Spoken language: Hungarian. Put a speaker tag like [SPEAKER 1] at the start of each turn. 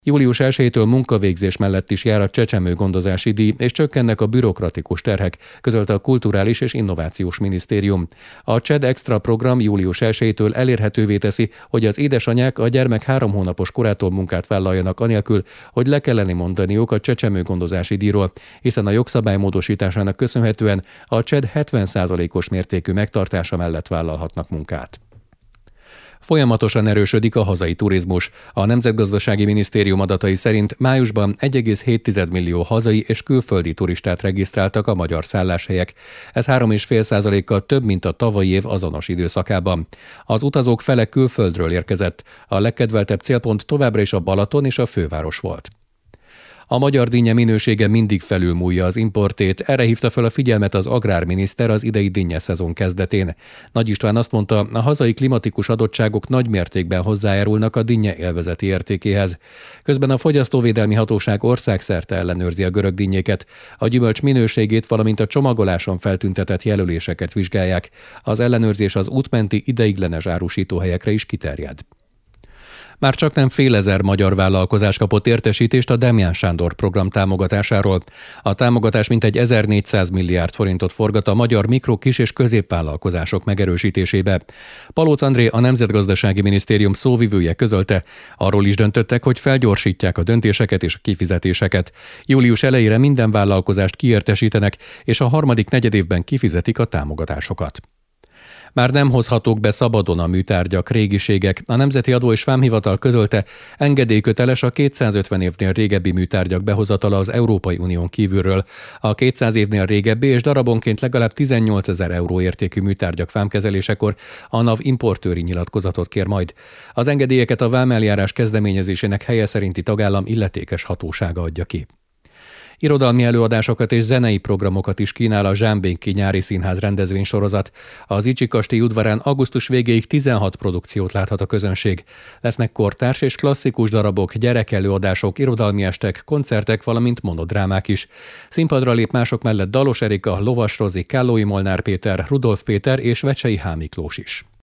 [SPEAKER 1] Július 1-től munkavégzés mellett is jár a csecsemőgondozási díj, és csökkennek a bürokratikus terhek, közölte a Kulturális és Innovációs Minisztérium. A CSED Extra program július 1-től elérhetővé teszi, hogy az édesanyák a gyermek 3 hónapos korától munkát vállaljanak anélkül, hogy le kellene mondaniuk a csecsemőgondozási díjról, hiszen a jogszabály módosításának köszönhetően a CSED 70%-os mértékű megtartása mellett vállalhatnak munkát. Folyamatosan erősödik a hazai turizmus. A Nemzetgazdasági Minisztérium adatai szerint májusban 1,7 millió hazai és külföldi turistát regisztráltak a magyar szálláshelyek. Ez 3,5%-kal több, mint a tavalyi év azonos időszakában. Az utazók fele külföldről érkezett. A legkedveltebb célpont továbbra is a Balaton és a főváros volt. A magyar dinnye minősége mindig felülmúlja az importét, erre hívta fel a figyelmet az agrárminiszter az idei dinnyeszezon kezdetén. Nagy István azt mondta, a hazai klimatikus adottságok nagy mértékben hozzájárulnak a dinnye élvezeti értékéhez. Közben a Fogyasztóvédelmi Hatóság országszerte ellenőrzi a görög dinnyéket, a gyümölcs minőségét, valamint a csomagoláson feltüntetett jelöléseket vizsgálják. Az ellenőrzés az útmenti ideiglenes árusítóhelyekre is kiterjed. Már csaknem fél ezer magyar vállalkozás kapott értesítést a Demján Sándor program támogatásáról. A támogatás mintegy 1400 milliárd forintot forgat a magyar mikro-, kis- és középvállalkozások megerősítésébe. Palóc André, a Nemzetgazdasági Minisztérium szóvivője közölte, arról is döntöttek, hogy felgyorsítják a döntéseket és a kifizetéseket. Július elejére minden vállalkozást kiértesítenek, és a harmadik negyedévben kifizetik a támogatásokat. Már nem hozhatók be szabadon a műtárgyak, régiségek. A Nemzeti Adó és Vámhivatal közölte, engedélyköteles a 250 évnél régebbi műtárgyak behozatala az Európai Unión kívülről. A 200 évnél régebbi és darabonként legalább 18 000 euró értékű műtárgyak vámkezelésekor a NAV importőri nyilatkozatot kér majd. Az engedélyeket a vámeljárás kezdeményezésének helye szerinti tagállam illetékes hatósága adja ki. Irodalmi előadásokat és zenei programokat is kínál a Zsámbéki Nyári Színház rendezvénysorozat. Az Icsi kastély udvarán augusztus végéig 16 produkciót láthat a közönség. Lesznek kortárs és klasszikus darabok, gyerekelőadások, irodalmi estek, koncertek, valamint monodrámák is. Színpadra lép mások mellett Dalos Erika, Lovas Rozi, Kállói Molnár Péter, Rudolf Péter és Vecsei H. Miklós is.